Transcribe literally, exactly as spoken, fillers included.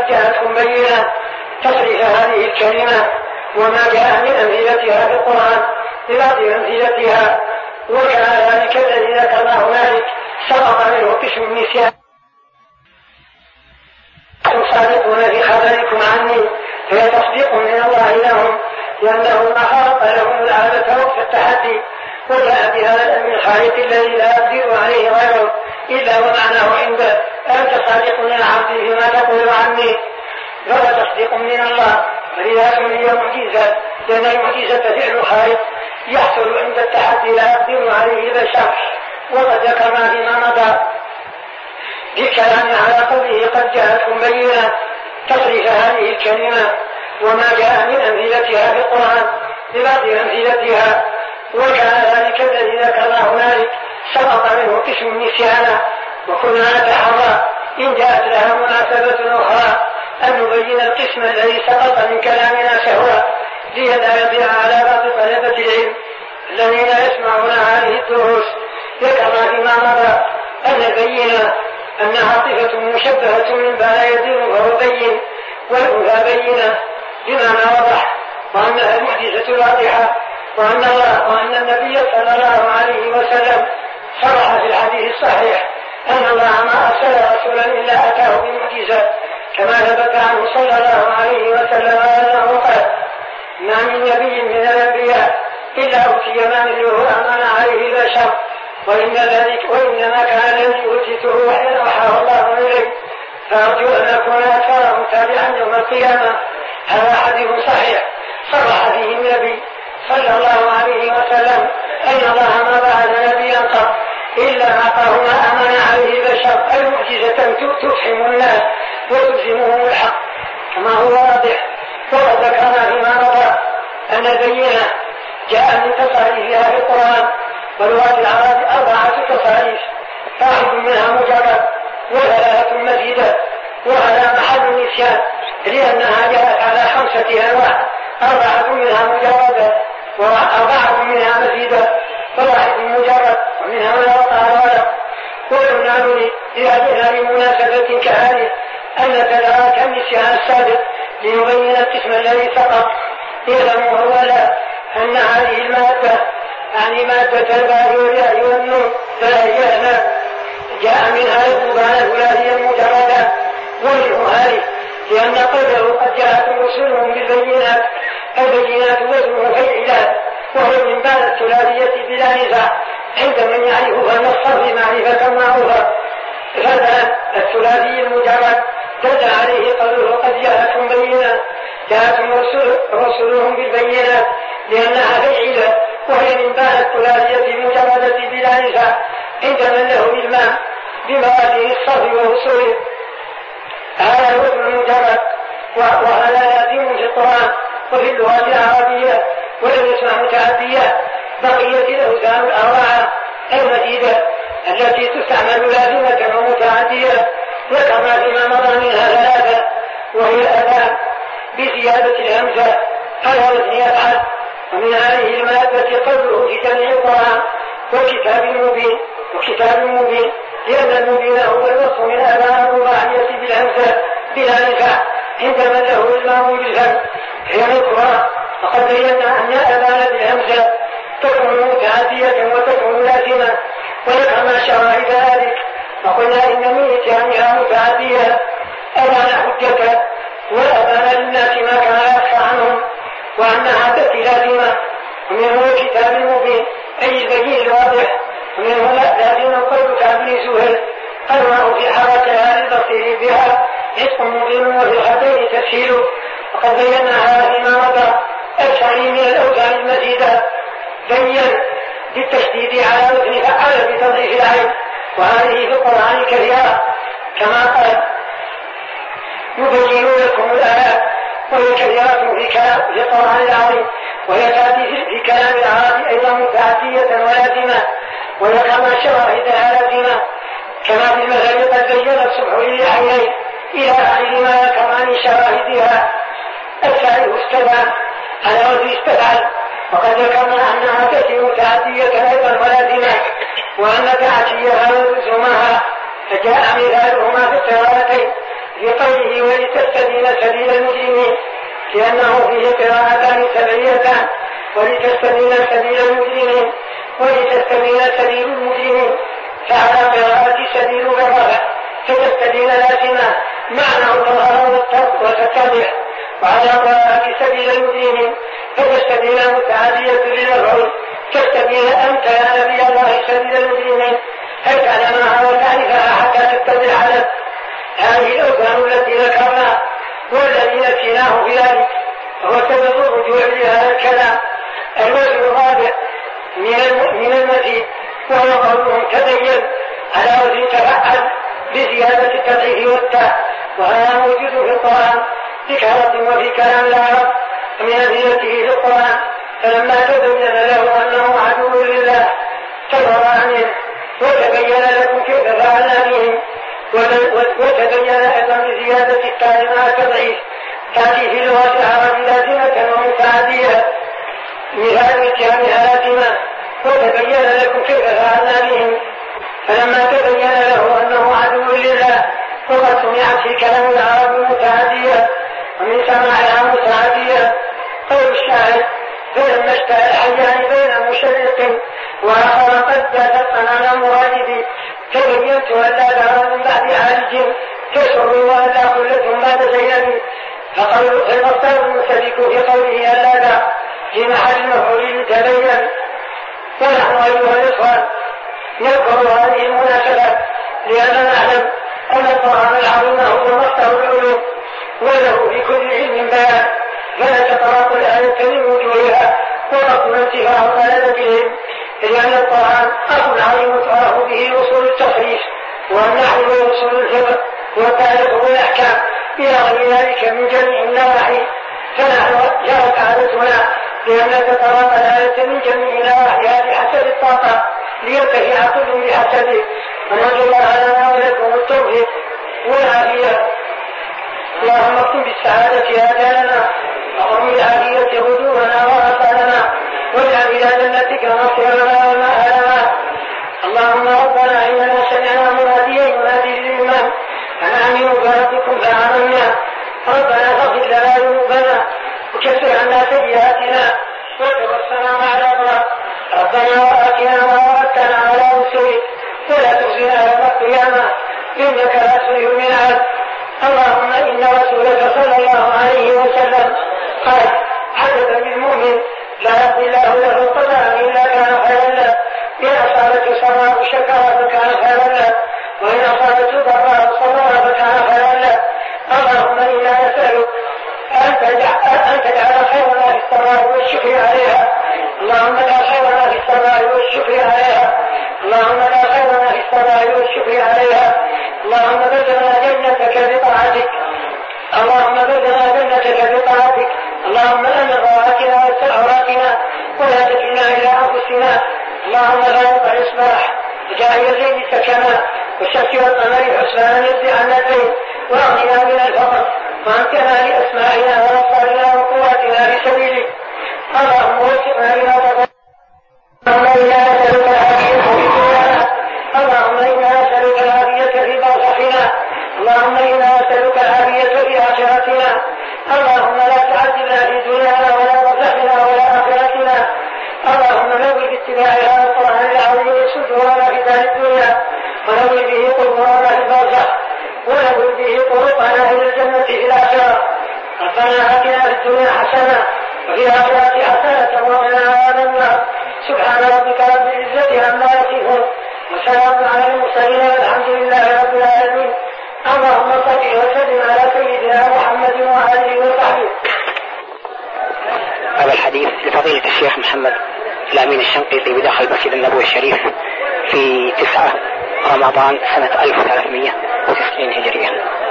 قد جاءتكم بينة تصريف هذه الكلمة وما جاء من أمثلتها في القرآن ببعض أمثلتها، وكان ذلك الذي ذكرناه هنالك سقط منه قسم النسيان. صادقون في خبركم عني فهي تصديق من الله لهم، لأنه ما خلق لهم العادة وقت التحدي، وجاء بهذا الأمر الخالق الذي لا يقدر عليه غيره إلا ومعناه عنده. أنت صادق من عبدي فيما تقول عني، فهو تصديق من الله، فلذا سمي معجزة، لأن المعجزة فعل خالق يحصل عند التحدي لا يقدر عليه بشر. وقد ذكرنا فيما مضى بالكلام على قوله قد جاءتكم بينة تصريف هذه الكلمة وما جاء من أمثلتها في القرآن ببعض أمثلتها، وكان ذلك الذي ذكرناه هنالك سقط منه قسم النسيان، وكنا نتحرى إن جاءت لها مناسبة أخرى أن نبين القسم الذي سقط من كلامنا سهوا لئلا يضيع على بعض طلبة العلم الذين يسمعون هذه الدروس. ذكرنا فيما مضى أن بينا أنها صفة مشبهة من بلا يدين وهو بين، والأولى بينة بمعنى وضح، وأنها المعجزة الواضحة، وأن الله وأن النبي صلى الله عليه وسلم صرح في الحديث الصحيح أن الله ما أرسل رسولا إلا أتاه بمعجزة، كما ثبت عنه صلى الله عليه وسلم أنه قال ما من نبي من الأنبياء إلا أوتي ما مثله أمن عليه البشر، وإن ذلك وإنما كان الذي أوتيته وحيا أوحاه الله إليه، فأرجو أن أكون أكثرهم تابعا يوم القيامة. هذا حديث صحيح صرح فيه النبي صلى الله عليه وسلم أن الله ما بعث نبيا قط إلا أعطاه ما أمن عليه البشر، أي معجزة تفهم الناس وتلزمهم الحق كما هو واضح. وقد ذكرنا فيما مضى أن البينة جاء من تصاريفها في القرآن ولغات العرب أربعة تصاريف، واحد منها مجرد وثلاثة مزيدة، وهذا محل النسيان لأنها جاءت على خمسة أنواع، أربعة منها مجردة وأربعة منها مزيدة وواحد مجرد ومنها ما وقع الغلط. وقلنا لهذه لمناسبة كهذه أن تدارك النسيان السابق ليبين القسم الذي سقط. يعلم أولا أن هذه المادة يعني مادة الباء والياء والنون فهي جاء منها القرآن الثلاثية المجردة، ومنه هذه لأن قوله قد جاءتهم رسلهم بالبينات، البينات وزنه فعلات، وهو من باب الثلاثية بلا نزاع عند من يعرفها النصر معرفة معروفة. فالآن الثلاثي المجرد دل عليه قوله قد جاءتهم بينات، جاءتهم رسل رسلهم بالبينات لأنها فعلة، وهي من باب الثلاثية المجردة بلا نزاع عند من له المام بموازين الصرف ووصوله. هذا الوزن المجرد، وهذا لازم في القرآن وفي اللغة العربية ولم يسمع متعدية. بقيت الأوزان الأربعة المزيدة التي تستعمل لازمة ومتعدية ذكرنا فيما مضى منها ثلاثة، وهي الأذان بزيادة الهمزة على وزن يفعل، ومن هذه المادة قوله في جميع القرآن وكتاب مبين وكتاب مبين، لأن المبين هو الوصف من أذان الرباعية بالهمزة بلا نزاع عند من له المام بالهم هي القرآن. وقد بينا أن الأذان بالهمزة تكون متعدية وتكون لازمة، وذكرنا شرائط ذلك وقلنا إن من إتيانها متعدية أذان حجة وأذان للناس ما كان يخفى عنهم، وأنها تأتي لازمة. ومنه كتاب مبين أي البين الواضح، ومنه لازم قول كابن سهل قرأه في حركها للبصير بها عشق مبين وفي الخطير تسهيل. وقد بينا هذا فيما مضى الثاني من الأوزان المزيدة بين بالتشديد على وزن فعل بتضعيف العين، وهذه في القرآن كثيرة كما قال يبين لكم الآيات، وهي كثيرة في كلام في القرآن العظيم، وهي تأتي في كلام العرب أيضا متعدية ولازمة، وذكرنا شواهدها لازمة كما في المثل قد بين الصبح للعينين إلى آخر ما ذكر عن شواهدها. الثالث استدعى على وزن استفعل، وقد ذكرنا أنها تأتي متعدية أيضا ولازمة، وأن تعشيها ولزومها فجاء مثالهما في التوالتين في قوله ولتستبين سبيل المجرمين، لأنه فيه قراءتان سبعيتان، ولتستبين سبيل المجرمين ولتستبين سبيل المجرمين، فعلى قراءة سبيل بالرفع فتستبين لازمة معنى الله وتتبع، وعلى قراءة سبيل المجرمين فتستبين متعادية للمفعول تستبين أنت يا نبي الله سبيل المجرمين، هل تعلمها وتعرفها حتى تتبع على هذه الأوثان التي ذكرنا والذي نسيناه في ذلك، وهو سبب الرجوع لهذا الكلام. الوجه الرابع من المزيد وهو قولهم تبين على وجه تفعل بزيادة التضعيف والتاء، وهذا موجود في القرآن ذكرت وفي كلام العرب من أمثلته في القرآن. فلما تبين له أنه عدو لله تبرأ عنه وتبين لكم كيف فعلنا بهم، وتبين أيضا بزيادة التاء مع التضعيف تأتي في لغة العرب لازمة ومتعدية، مثال اتهامها لازمة وتبين لكم كيف فعلنا بهم. فلما تبين له أنه عدو لله وقد سمعت في كلام العرب متعدية ومن سماعها متعدية قول الشاعر فلما اشتهى الحيان بين مشرق وآخر قد دافقا على مرادي تبينت أن لا دار من بعد عالج تسر وأن لا خلة بعد زينب، فقول المصدر المسبك في قوله أن لا دار في محل المفعول تبين. ونحن أيها الإخوان نذكر هذه المناسبات لأننا نعلم أن القرآن العظيم هو مصدر العلوم وله في كل علم بيان، فنتطرق الآية من وجوهها ونقول انتفاع طلبتهم، لأن القرآن أصل عظيم تعرف به أصول التصريف والنحو وأصول الفقه والتاريخ والأحكام إلى غير ذلك من جميع النواحي. فنحن جرت عادتنا لأن نتطرق الآية من جميع نواحيها بحسب الطاقة لينتفع كل بحسبه، ونرجو الله لنا ولكم التوفيق والعافية. اللهم اكتب بالسعادة آجالنا وقم بالعافية غدورنا وآصالنا واجعل إلى جنتك مصيرنا ومآلنا. اللهم ربنا إننا سمعنا مناديا ينادي للإيمان أن آمنوا بربكم فآمنا، ربنا فاغفر لنا ذنوبنا وكفر عنا سيئاتنا وتوفنا مع الأبرار، ربنا وآتنا ما وعدتنا على رسلك ولا تخزنا يوم القيامة إنك لا تخلف الميعاد. اللهم إن رسولك صلى الله عليه وسلم قال حدث بالمؤمن لا يقضي الله له القضاء إلا كان خيرا له، إن أصابته سراء شكر فكان خيرا له، وإن أصابته ضراء صبر فكان خيرا له. اللهم إنا نسألك أن تجعل خيرنا في السراء والشكر عليها، اللهم اجعل خيرنا في السراء والشكر عليها، اللهم اجعل خيرنا في السراء والشكر عليها. اللهم بلغنا جنتك بطاعتك، اللهم بلغنا جنتك بطاعتك، اللهم امن رواتنا واستر عوراتنا ولا تكلنا الى انفسنا. اللهم غالب الاصباح وجعل الليل سكنا والشمس والقمر حسبانا يرضي عنا الليل واغننا من الفقر وامتنا لاسماعنا وابصارنا وقواتنا بسبيلك. اللهم وفقنا الى تقوى. اللهم انا نسالك العافيه في دنيانا، اللهم انا نسالك العافيه في برزخنا، اللهم انا نسالك العافيه في اخرتنا. اللهم لا تعذبنا في دنيانا ولا برزخنا ولا اخرتنا. اللهم نور باتباع هذا القران العظيم صدورنا في دار الدنيا، ونور به قلوبنا في البرزخ، ونور به طرقنا الى الجنه في الاخره. ربنا اتنا في الدنيا حسنه وفي الاخره حسنه وقنا عذاب النار. سبحان ربك رب العزه عما يصفون وسلام على المرسلين والحمد لله رب العالمين. اللهم صل وسلم على سيدنا محمد وآله وصحبه. هذا الحديث لفضيلة الشيخ محمد الأمين الشنقيطي بداخل المسجد النبوي الشريف في تسعة رمضان سنة ألف وثلاثمائة وتسعين هجرية.